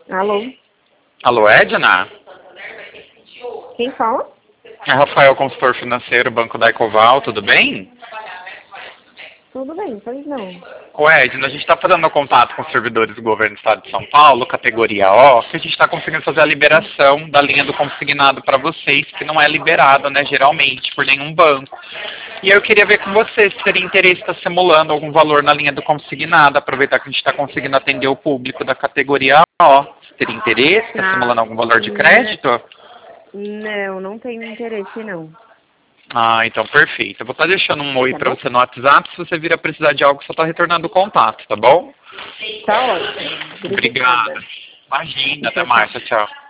Alô? Alô, Edna? Quem fala? É Rafael, consultor financeiro, Banco da Ecoval, tudo bem? Tudo bem, pois não. Ô Edna, a gente está fazendo contato com os servidores do governo do estado de São Paulo, categoria O, que a gente está conseguindo fazer a liberação da linha do consignado para vocês, que não é liberado, né, geralmente, por nenhum banco. E aí eu queria ver com você se teria interesse em estar simulando algum valor na linha do consignado, aproveitar que a gente está conseguindo atender o público da categoria O. Você teria interesse em estar simulando algum valor de crédito? Não tenho interesse não. Ah, então perfeito. Eu vou estar deixando um oi Tá para bom? você no WhatsApp. Se você vir a precisar de algo, só está retornando o contato, tá bom? Tá ótimo. Obrigado. Obrigada. Imagina, até Tchau, tchau. mais. Tchau, tchau.